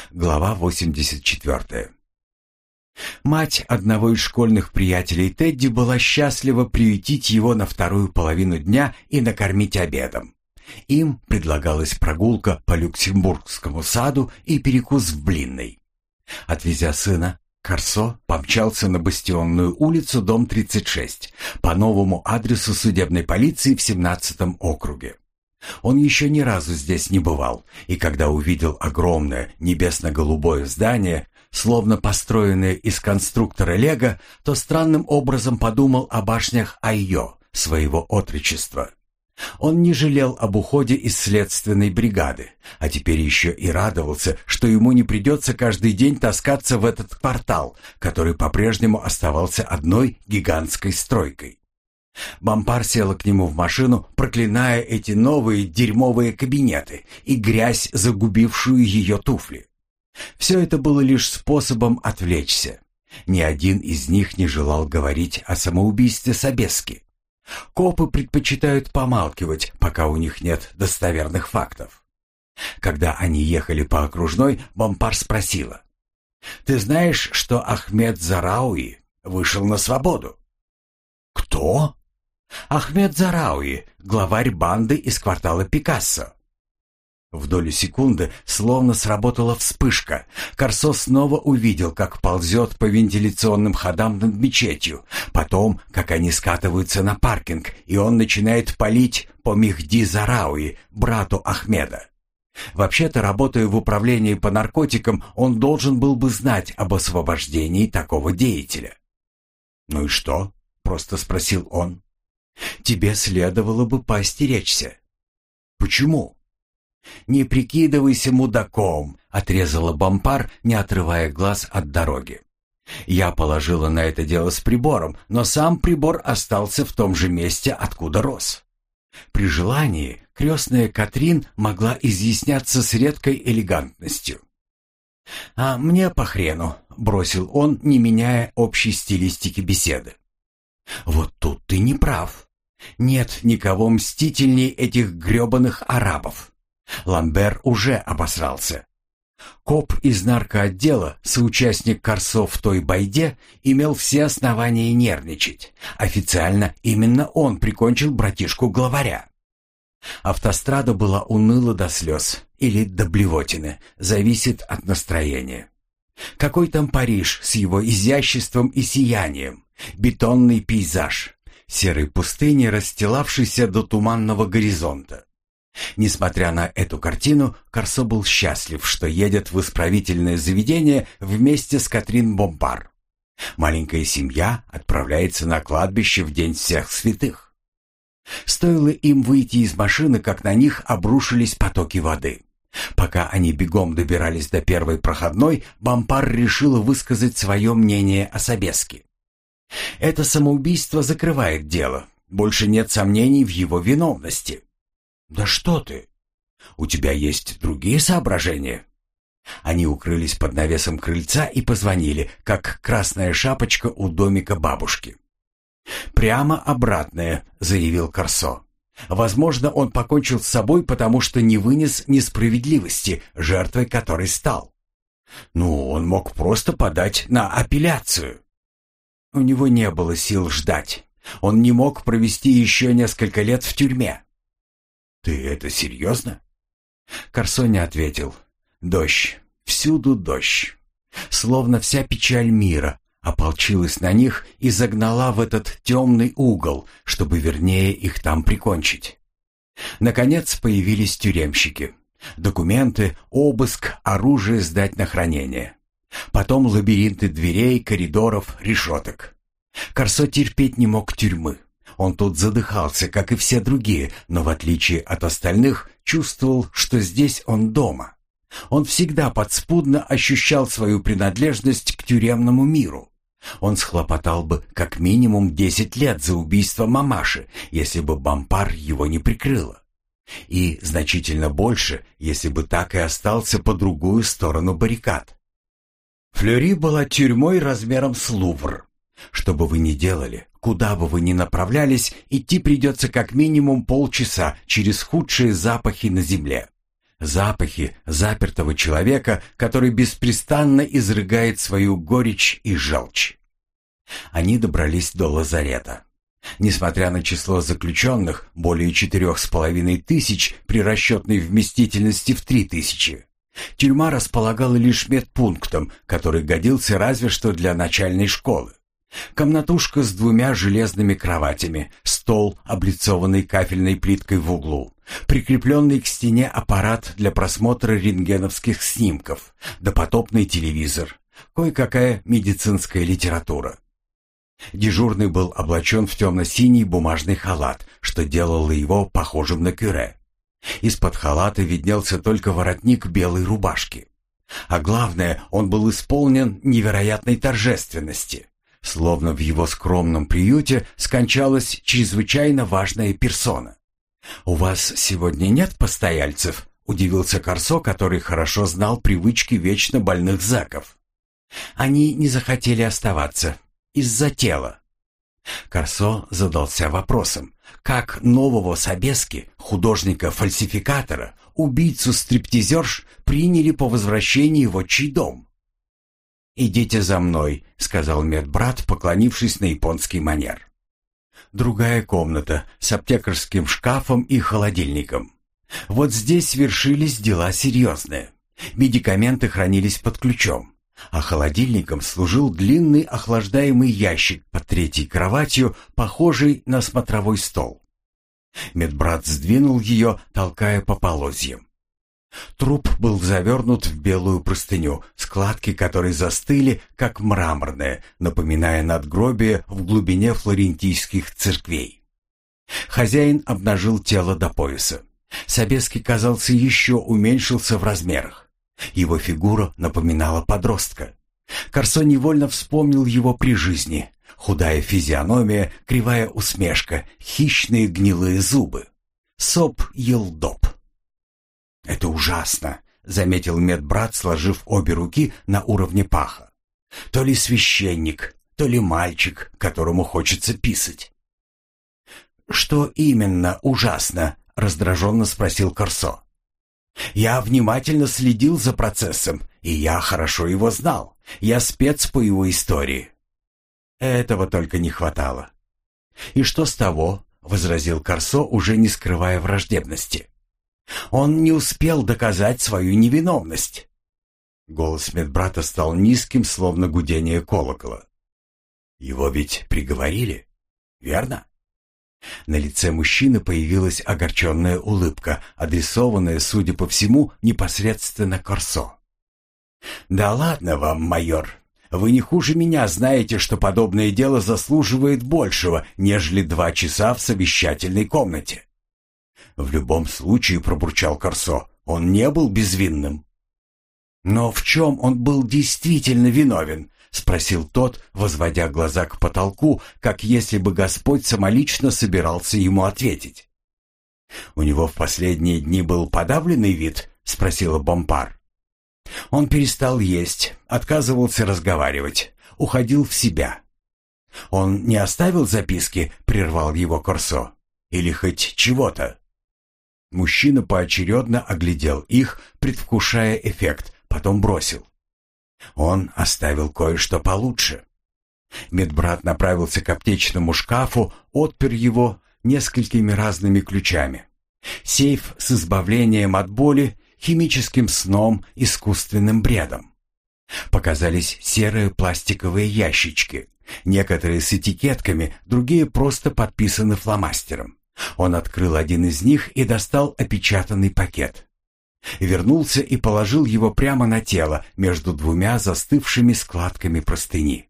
Глава 84. Мать одного из школьных приятелей Тедди была счастлива приютить его на вторую половину дня и накормить обедом. Им предлагалась прогулка по Люксембургскому саду и перекус в Блинной. Отвезя сына, Корсо помчался на Бастионную улицу, дом 36, по новому адресу судебной полиции в 17-м округе. Он еще ни разу здесь не бывал, и когда увидел огромное небесно-голубое здание, словно построенное из конструктора Лего, то странным образом подумал о башнях Айо, своего отрочества. Он не жалел об уходе из следственной бригады, а теперь еще и радовался, что ему не придется каждый день таскаться в этот квартал, который по-прежнему оставался одной гигантской стройкой. Бомпар села к нему в машину, проклиная эти новые дерьмовые кабинеты и грязь, загубившую ее туфли. Все это было лишь способом отвлечься. Ни один из них не желал говорить о самоубийстве Собески. Копы предпочитают помалкивать, пока у них нет достоверных фактов. Когда они ехали по окружной, Бомпар спросила: «Ты знаешь, что Ахмед Зарауи вышел на свободу?» «Кто?» «Ахмед Зарауи, главарь банды из квартала Пикассо». В долю секунды словно сработала вспышка. Корсо снова увидел, как ползет по вентиляционным ходам над мечетью, потом, как они скатываются на паркинг, и он начинает палить по Мехди Зарауи, брату Ахмеда. Вообще-то, работая в управлении по наркотикам, он должен был бы знать об освобождении такого деятеля. «Ну и что?» — просто спросил он. «Тебе следовало бы поостеречься». «Почему?» «Не прикидывайся мудаком», — отрезала Бомпар, не отрывая глаз от дороги. «Я положила на это дело с прибором, но сам прибор остался в том же месте, откуда рос. При желании крестная Катрин могла изъясняться с редкой элегантностью». «А мне по хрену», — бросил он, не меняя общей стилистики беседы. «Вот тут ты не прав. Нет никого мстительней этих гребаных арабов. Ламбер уже обосрался. Коп из наркоотдела, соучастник Корсо в той байде, имел все основания нервничать. Официально именно он прикончил братишку-главаря. Автострада была уныла до слез или до блевотины, зависит от настроения. Какой там Париж с его изяществом и сиянием, бетонный пейзаж, серой пустыни, расстилавшейся до туманного горизонта. Несмотря на эту картину, Корсо был счастлив, что едет в исправительное заведение вместе с Катрин Бомпар. Маленькая семья отправляется на кладбище в День всех святых. Стоило им выйти из машины, как на них обрушились потоки воды. Пока они бегом добирались до первой проходной, Бомпар решила высказать свое мнение о Собеске. Это самоубийство закрывает дело. Больше нет сомнений в его виновности. «Да что ты? У тебя есть другие соображения?» Они укрылись под навесом крыльца и позвонили, как красная шапочка у домика бабушки. «Прямо обратное», — заявил Корсо. «Возможно, он покончил с собой, потому что не вынес несправедливости, жертвой которой стал. Ну, он мог просто подать на апелляцию». У него не было сил ждать. Он не мог провести еще несколько лет в тюрьме. «Ты это серьезно?» Корсо не ответил. Дождь. Всюду дождь. Словно вся печаль мира ополчилась на них и загнала в этот темный угол, чтобы вернее их там прикончить. Наконец появились тюремщики. Документы, обыск, оружие сдать на хранение. Потом лабиринты дверей, коридоров, решеток. Корсо терпеть не мог тюрьмы. Он тут задыхался, как и все другие, но в отличие от остальных чувствовал, что здесь он дома. Он всегда подспудно ощущал свою принадлежность к тюремному миру. Он схлопотал бы как минимум 10 лет за убийство мамаши, если бы Бомпар его не прикрыла. И значительно больше, если бы так и остался по другую сторону баррикад. Флёри была тюрьмой размером с Лувр. Что бы вы ни делали, куда бы вы ни направлялись, идти придется как минимум полчаса через худшие запахи на земле. запахи запертого человека, который беспрестанно изрыгает свою горечь и желчь. Они добрались до лазарета. Несмотря на число заключенных, более 4500 при расчетной вместительности в 3000, тюрьма располагала лишь медпунктом, который годился разве что для начальной школы. Комнатушка с 2 железными кроватями, стол, облицованный кафельной плиткой в углу, прикрепленный к стене аппарат для просмотра рентгеновских снимков, допотопный телевизор, кое-какая медицинская литература. Дежурный был облачен в темно-синий бумажный халат, что делало его похожим на кюре. Из-под халата виднелся только воротник белой рубашки. А главное, он был исполнен невероятной торжественности, словно в его скромном приюте скончалась чрезвычайно важная персона. «У вас сегодня нет постояльцев?» — удивился Корсо, который хорошо знал привычки вечно больных зэков. «Они не захотели оставаться. Из-за тела». Корсо задался вопросом, как нового Собески, художника-фальсификатора, убийцу-стриптизерш приняли по возвращении в отчий дом. «Идите за мной», — сказал медбрат, поклонившись на японский манер. Другая комната с аптекарским шкафом и холодильником. Вот здесь вершились дела серьезные. Медикаменты хранились под ключом, а холодильником служил длинный охлаждаемый ящик под третьей кроватью, похожий на смотровой стол. Медбрат сдвинул ее, толкая по полозьям. Труп был завернут в белую простыню, складки которой застыли, как мраморные, напоминая надгробие в глубине флорентийских церквей. Хозяин обнажил тело до пояса. Собески, казался, еще уменьшился в размерах. Его фигура напоминала подростка. Корсо невольно вспомнил его при жизни. Худая физиономия, кривая усмешка, хищные гнилые зубы. Соп-елдоп. «Это ужасно», — заметил медбрат, сложив обе руки на уровне паха. «То ли священник, то ли мальчик, которому хочется писать». «Что именно ужасно?» — раздраженно спросил Корсо. «Я внимательно следил за процессом, и я хорошо его знал. Я спец по его истории». «Этого только не хватало». «И что с того?» — возразил Корсо, уже не скрывая враждебности. «Он не успел доказать свою невиновность». Голос медбрата стал низким, словно гудение колокола. «Его ведь приговорили, верно?» На лице мужчины появилась огорченная улыбка, адресованная, судя по всему, непосредственно Корсо. «Да ладно вам, майор. Вы не хуже меня знаете, что подобное дело заслуживает большего, нежели 2 часа в совещательной комнате». «В любом случае, — пробурчал Корсо, — он не был безвинным». «Но в чем он был действительно виновен?» — спросил тот, возводя глаза к потолку, как если бы Господь самолично собирался ему ответить. «У него в последние дни был подавленный вид?» — спросила Бомпар. «Он перестал есть, отказывался разговаривать, уходил в себя». «Он не оставил записки?» — прервал его Корсо. «Или хоть чего-то?» Мужчина поочередно оглядел их, предвкушая эффект, потом бросил. «Он оставил кое-что получше». Медбрат направился к аптечному шкафу, отпер его несколькими разными ключами. Сейф с избавлением от боли, химическим сном, искусственным бредом. Показались серые пластиковые ящички, некоторые с этикетками, другие просто подписаны фломастером. Он открыл один из них и достал опечатанный пакет. Вернулся и положил его прямо на тело, между 2 застывшими складками простыни.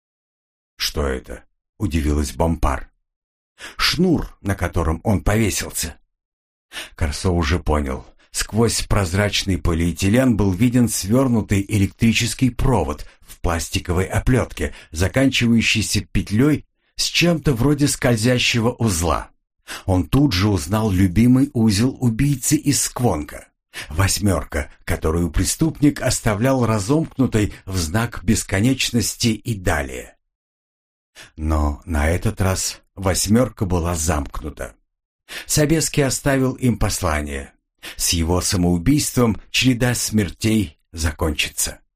«Что это?» — удивилась Бомпар. «Шнур, на котором он повесился». Корсо уже понял. Сквозь прозрачный полиэтилен был виден свернутый электрический провод в пластиковой оплетке, заканчивающийся петлей с чем-то вроде скользящего узла. Он тут же узнал любимый узел убийцы из Сквонка. 8, которую преступник оставлял разомкнутой в знак бесконечности и далее. Но на этот раз 8 была замкнута. Собески оставил им послание. С его самоубийством череда смертей закончится.